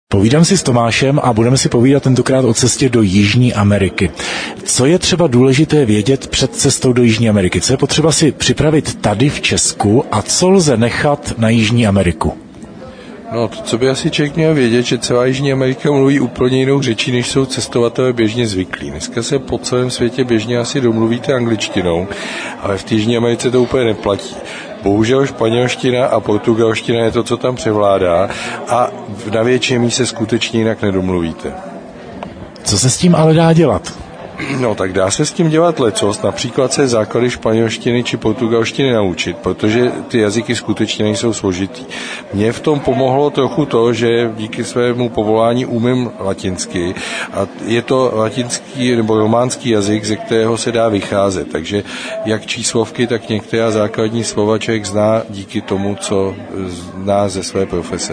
Povídám si s Tomášem a budeme si povídat tentokrát o cestě do Jižní Ameriky. Co je třeba důležité vědět před cestou do Jižní Ameriky? Co je potřeba si připravit tady v Česku a co lze nechat na Jižní Ameriku? No, to, co by asi člověk měl vědět, že celá Jižní Amerika mluví úplně jinou řečí, než jsou cestovatelé běžně zvyklí. Dneska se po celém světě běžně asi domluvíte angličtinou, ale v té Jižní Americe to úplně neplatí. Bohužel španělština a portugalština je to, co tam převládá a na většině se skutečně jinak nedomluvíte. Co se s tím ale dá dělat? No, tak dá se s tím dělat lecos, například se základy španělštiny či portugalštiny naučit, protože ty jazyky skutečně nejsou složitý. Mně v tom pomohlo trochu to, že díky svému povolání umím latinsky a je to latinský nebo románský jazyk, ze kterého se dá vycházet, takže jak číslovky, tak některá základní slova člověk zná díky tomu, co zná ze své profese.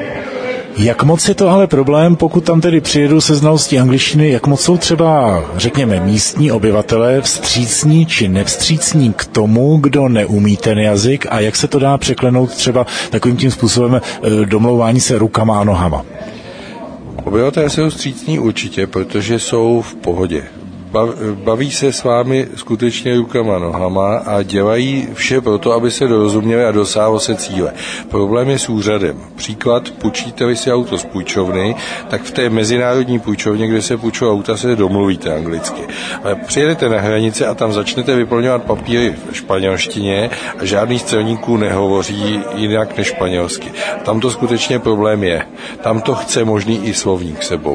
Jak moc je to ale problém, pokud tam tedy přijedu se znalostí angličtiny, jak moc jsou třeba, řekněme, místní obyvatelé vstřícní či nevstřícní k tomu, kdo neumí ten jazyk a jak se to dá překlenout třeba takovým tím způsobem domlouvání se rukama a nohama? Obyvatelé jsou vstřícní určitě, protože jsou v pohodě. Baví se s vámi skutečně rukama, nohama a dělají vše pro to, aby se dorozuměli a dosáhlo se cíle. Problém je s úřadem. Příklad, půjčíte-li si auto z půjčovny, tak v té mezinárodní půjčovně, kde se půjčují auta, se domluvíte anglicky. Ale přijedete na hranici a tam začnete vyplňovat papíry v španělštině a žádný z celníků nehovoří jinak než španělsky. Tam to skutečně problém je. Tam to chce možný i slovník sebou.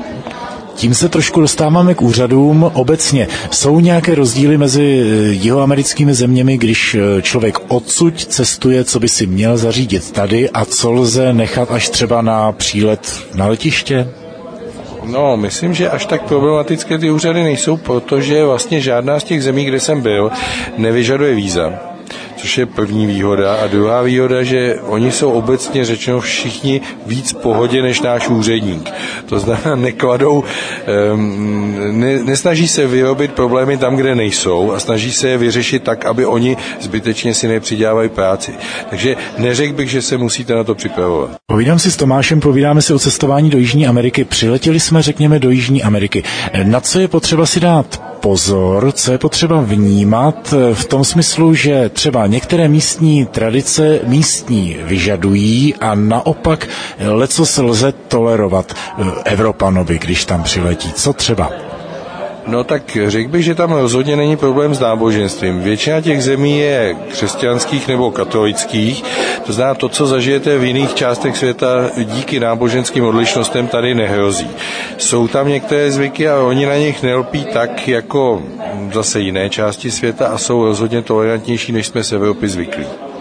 Tím se trošku dostáváme k úřadům. Obecně jsou nějaké rozdíly mezi jihoamerickými zeměmi, když člověk odsud cestuje, co by si měl zařídit tady a co lze nechat až třeba na přílet na letiště? No, myslím, že až tak problematické ty úřady nejsou, protože vlastně žádná z těch zemí, kde jsem byl, nevyžaduje víza. Což je první výhoda. A druhá výhoda, že oni jsou obecně řečeno všichni víc v pohodě než náš úředník. To znamená, nesnaží se vyrobit problémy tam, kde nejsou a snaží se je vyřešit tak, aby oni zbytečně si nepřidělávali práci. Takže neřekl bych, že se musíte na to připravovat. Povídám si s Tomášem, povídáme si o cestování do Jižní Ameriky. Přiletěli jsme, řekněme, do Jižní Ameriky. Na co je potřeba si dát pozor, co je potřeba vnímat v tom smyslu, že třeba některé místní tradice místní vyžadují a naopak lecos lze tolerovat Evropanovi, když tam přiletí. Co třeba? No tak řekl bych, že tam rozhodně není problém s náboženstvím. Většina těch zemí je křesťanských nebo katolických, to znamená to, co zažijete v jiných částech světa díky náboženským odlišnostem, tady nehrozí. Jsou tam některé zvyky, ale oni na nich nelpí tak, jako zase jiné části světa a jsou rozhodně tolerantnější, než jsme z Evropy zvyklí.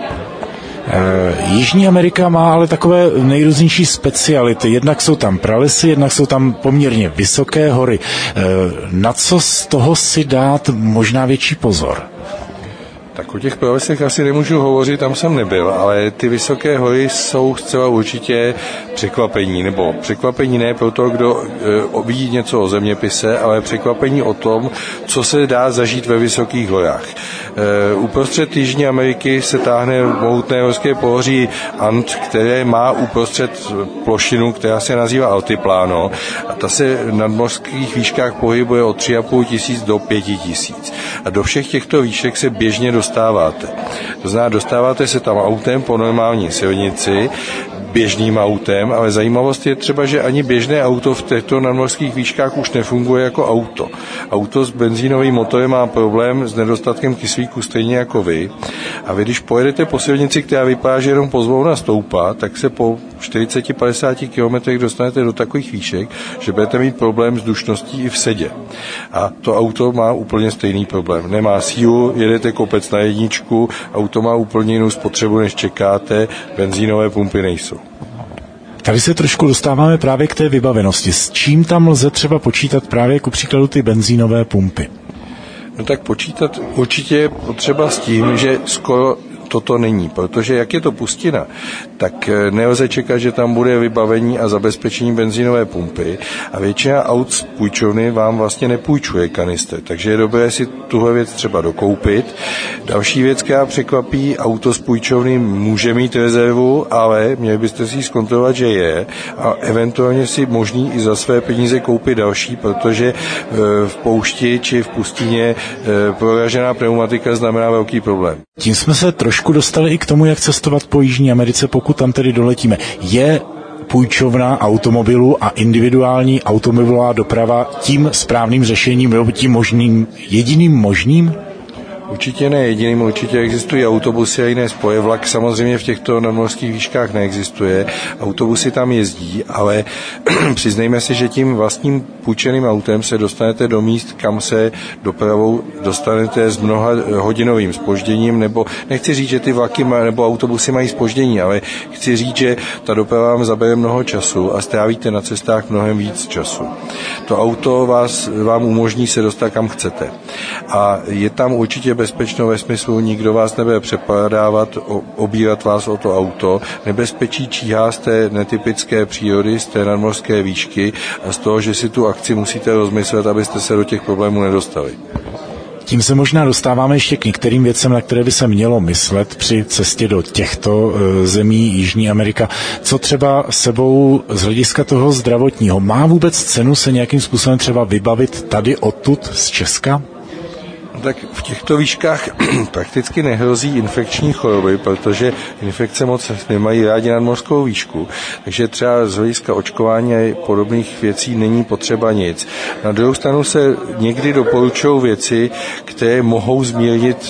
Jižní Amerika má ale takové nejrůznější speciality. Jednak jsou tam pralesy, jednak jsou tam poměrně vysoké hory. Na co z toho si dát možná větší pozor? Tak o těch pralesech asi nemůžu hovořit, tam jsem nebyl, ale ty vysoké hory jsou zcela určitě překvapení, nebo překvapení ne pro to, kdo ví něco o zeměpise, ale překvapení o tom, co se dá zažít ve vysokých horách. Uprostřed Jižní Ameriky se táhne mohutné horské pohoří And, které má uprostřed plošinu, která se nazývá Altiplano a ta se v nadmořských výškách pohybuje od 3,5 tisíc do 5 tisíc. A do všech těchto výšek se běžně dostáváte. To znamená, dostáváte se tam autem po normální silnici, běžným autem, ale zajímavost je třeba, že ani běžné auto v těchto nadmořských výškách už nefunguje jako auto. Auto s benzínovým motorem má problém s nedostatkem kyslíku stejně jako vy. A vy, když pojedete po silnici, která vypadá, že jenom pozvolna stoupá, tak se po 40-50 kilometrech dostanete do takových výšek, že budete mít problém s dušností i v sedě. A to auto má úplně stejný problém. Nemá sílu, jedete kopec na jedničku, auto má úplně jinou spotřebu, než čekáte, benzínové pumpy nejsou. Tady se trošku dostáváme právě k té vybavenosti. S čím tam lze třeba počítat právě ku příkladu ty benzínové pumpy? No tak počítat určitě je potřeba s tím, že skoro toto není, protože jak je to pustina, tak nelze čekat, že tam bude vybavení a zabezpečení benzínové pumpy a většina aut z půjčovny vám vlastně nepůjčuje kanister, takže je dobré si tuhle věc třeba dokoupit. Další věc, která překvapí, auto z půjčovny může mít rezervu, ale měli byste si ji zkontrolovat, že je a eventuálně si možný i za své peníze koupit další, protože v poušti či v pustině proražená pneumatika znamená velký problém. Tím jsme se trošku dostali i k tomu, jak cestovat po Jižní Americe, pokud tam tedy doletíme. Je půjčovna automobilů a individuální automobilová doprava tím správným řešením nebo tím jediným možným? Určitě ne jediným, určitě existují autobusy a jiné spoje. Vlak samozřejmě v těchto nadmořských výškách neexistuje. Autobusy tam jezdí, ale přiznejme si, že tím vlastním půjčeným autem se dostanete do míst, kam se dopravou dostanete s mnoha hodinovým zpožděním, nebo nechci říct, že ty vlaky nebo autobusy mají zpoždění, ale chci říct, že ta doprava vám zabere mnoho času a strávíte na cestách mnohem víc času. To auto vám umožní se dostat kam chcete. A je tam určitě bezpečno ve smyslu, nikdo vás nebude přepadávat, obírat vás o to auto. Nebezpečí číhá z té netypické přírody, z té nadmořské výšky a z toho, že si tu akci musíte rozmyslet, abyste se do těch problémů nedostali. Tím se možná dostáváme ještě k některým věcem, na které by se mělo myslet při cestě do těchto zemí Jižní Amerika. Co třeba sebou z hlediska toho zdravotního? Má vůbec cenu se nějakým způsobem třeba vybavit tady odtud z Česka? Tak v těchto výškách prakticky nehrozí infekční choroby, protože infekce moc nemají rádi nadmořskou výšku, takže třeba z hlediska očkování a podobných věcí není potřeba nic. Na druhou stranu se někdy doporučují věci, které mohou zmírnit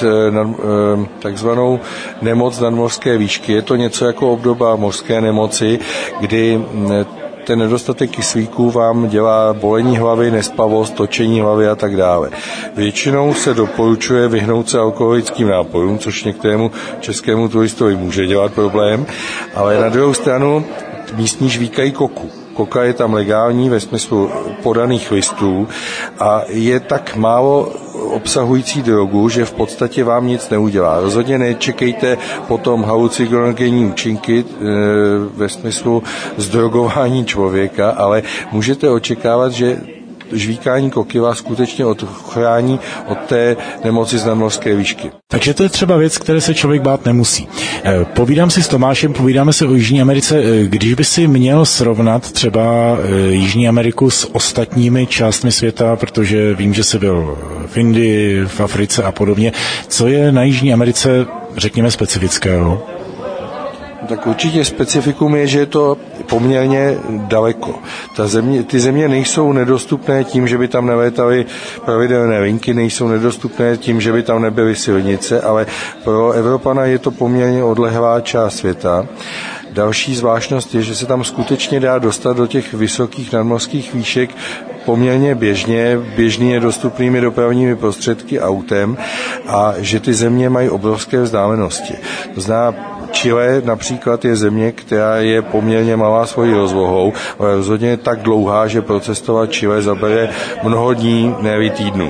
takzvanou nemoc nadmořské výšky. Je to něco jako obdoba mořské nemoci, kdy ten nedostatek kyslíku vám dělá bolení hlavy, nespavost, točení hlavy a tak dále. Většinou se doporučuje vyhnout se alkoholickým nápojům, což některému českému turistovi může dělat problém, ale na druhou stranu místní žvíkají koku. Koka je tam legální ve smyslu podaných listů a je tak málo obsahující drogu, že v podstatě vám nic neudělá. Rozhodně nečekejte potom halucinogenní účinky ve smyslu zdrogování člověka, ale můžete očekávat, že žvíkání koky vás skutečně ochrání od té nemoci z nadmořské výšky. Takže to je třeba věc, které se člověk bát nemusí. Povídám si s Tomášem, povídáme se o Jižní Americe. Když by si měl srovnat třeba Jižní Ameriku s ostatními částmi světa, protože vím, že jsi byl v Indii, v Africe a podobně, co je na Jižní Americe, řekněme, specifického? Tak určitě specifikum je, že je to poměrně daleko. Ty země nejsou nedostupné tím, že by tam nelétaly pravidelné linky, nejsou nedostupné tím, že by tam nebyly silnice, ale pro Evropana je to poměrně odlehlá část světa. Další zvláštnost je, že se tam skutečně dá dostat do těch vysokých nadmořských výšek poměrně běžně dostupnými dopravními prostředky autem a že ty země mají obrovské vzdálenosti. To znamená, Chile například je země, která je poměrně malá svojí rozlohou, ale rozhodně je tak dlouhá, že procestovat Chile zabere mnoho dní, ne týdnů.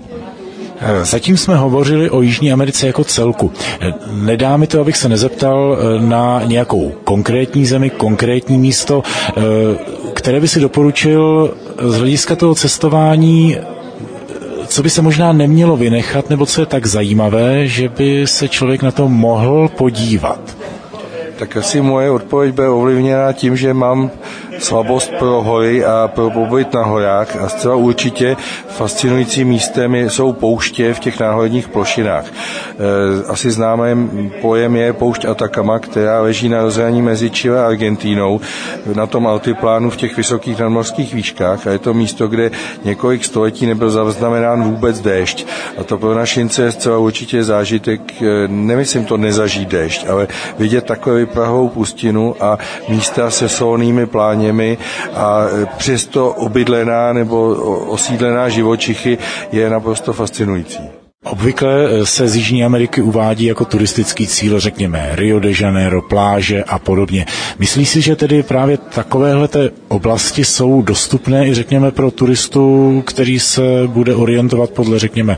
Zatím jsme hovořili o Jižní Americe jako celku. Nedá mi to, abych se nezeptal na nějakou konkrétní zemi, konkrétní místo, které by si doporučil z hlediska toho cestování, co by se možná nemělo vynechat, nebo co je tak zajímavé, že by se člověk na to mohl podívat. Tak asi moje odpověď bude ovlivněna tím, že mám slabost pro hory a pro pobyt na horách a zcela určitě fascinujícím místem jsou pouště v těch náhorních plošinách. Asi známý pojem je poušť Atacama, která leží na rozhraní mezi Chile a Argentínou na tom altiplánu v těch vysokých nadmořských výškách a je to místo, kde několik století nebyl zaznamenán vůbec déšť. A to pro našince je zcela určitě zážitek, nemyslím to nezažít déšť, ale vidět takovou vyprahlou pustinu a místa se solnými pláněmi a přesto obydlená nebo osídlená živočichy je naprosto fascinující. Obvykle se z Jižní Ameriky uvádí jako turistický cíl, řekněme, Rio de Janeiro, pláže a podobně. Myslíš si, že tedy právě takovéhle oblasti jsou dostupné i, řekněme, pro turistu, který se bude orientovat podle, řekněme,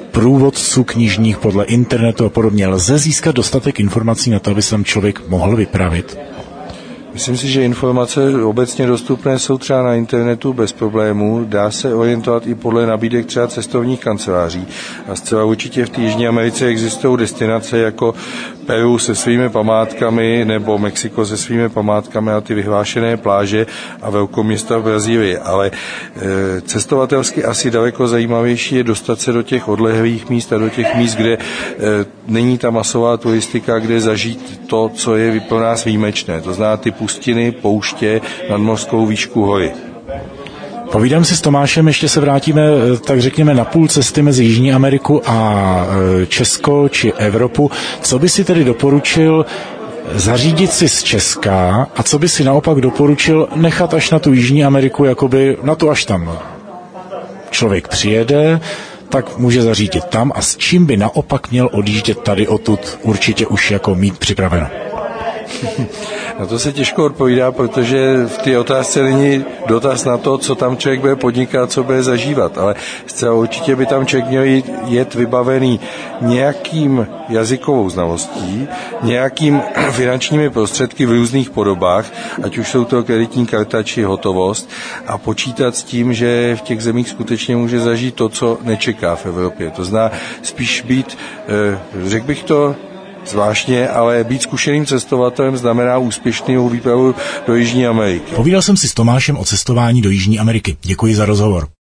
průvodců knižních podle internetu a podobně. Lze získat dostatek informací na to, aby se tam člověk mohl vypravit? Myslím si, že informace obecně dostupné jsou třeba na internetu bez problémů. Dá se orientovat i podle nabídek třeba cestovních kanceláří. A zcela určitě v té Jižní Americe existují destinace jako Peru se svými památkami nebo Mexiko se svými památkami a ty vyhlášené pláže a velkoměsta v Brazílii. Ale cestovatelsky asi daleko zajímavější je dostat se do těch odlehlých míst a do těch míst, kde není ta masová turistika, kde zažít to, co je pro nás výjimečné. To znamená ty pustiny, pouště, nadmořskou výšku hory. Povídám si s Tomášem, ještě se vrátíme, tak řekněme, na půl cesty mezi Jižní Ameriku a Česko či Evropu. Co by si tedy doporučil zařídit si z Česka a co by si naopak doporučil nechat až na tu Jižní Ameriku, jakoby na to až tam člověk přijede, tak může zařídit tam a s čím by naopak měl odjíždět tady odtud určitě už jako mít připraveno? Na to se těžko odpovídá, protože v té otázce není dotaz na to, co tam člověk bude podnikat, co bude zažívat, ale zcela určitě by tam člověk měl jet vybavený nějakým jazykovou znalostí, nějakým finančními prostředky v různých podobách, ať už jsou to kreditní karta či hotovost, a počítat s tím, že v těch zemích skutečně může zažít to, co nečeká v Evropě. To znamená spíš být, řekl bych to, zvláštně, ale být zkušeným cestovatelem znamená úspěšnou výpravu do Jižní Ameriky. Povídal jsem si s Tomášem o cestování do Jižní Ameriky. Děkuji za rozhovor.